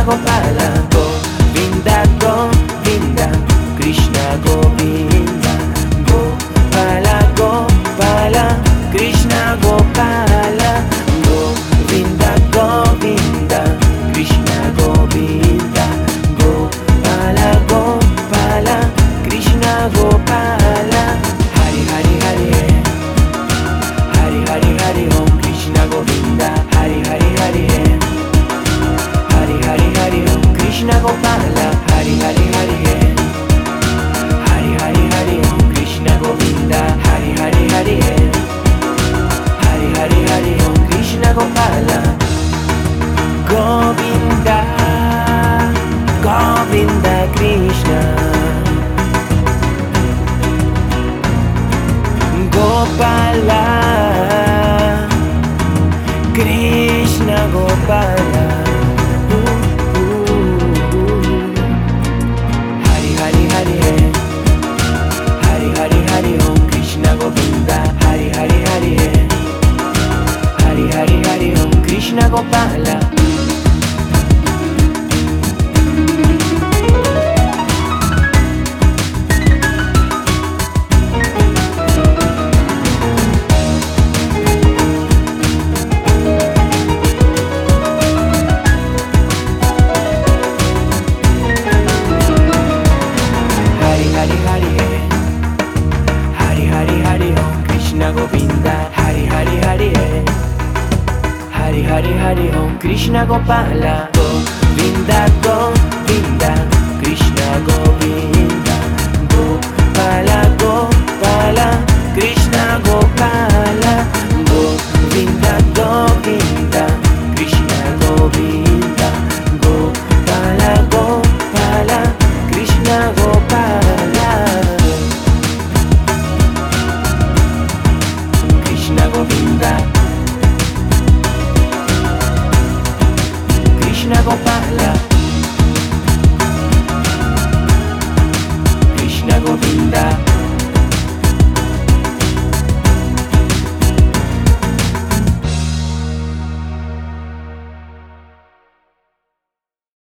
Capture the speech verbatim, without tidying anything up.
Krishna Gopala, Govinda, Govinda, Krishna Govinda, Gopala, Gopala, Krishna Gopala, Govinda, Govinda, Krishna Govinda, Gopala, Gopala, Krishna Gopala, Hari Hari Hari, Hari Hari Hari Om Krishna Govinda, Hari Hari Hari, Hari Hari Hari Om Krishna Gopala, Hari Hari Hari, Hari Hari Hari Om Krishna Govinda, Hari Hari Hari, Hari Hari Hari Om Krishna Gopala, Govinda, Govinda Krishna, Gopala, Krishna Gopala, ooh, ooh. Hari Hari Hari, Hari Hari Hari Om Krishna Govinda, Hari Hari Hari, Hari Hari Hari Om Krishna Gopala. Hari Hari Hari, Hari Hari Hari Om Krishna Govinda, Hari Hari Hari, Hari Hari Hari Om Krishna Gopala, Govinda, Govinda, Krishna Govinda, Gopala,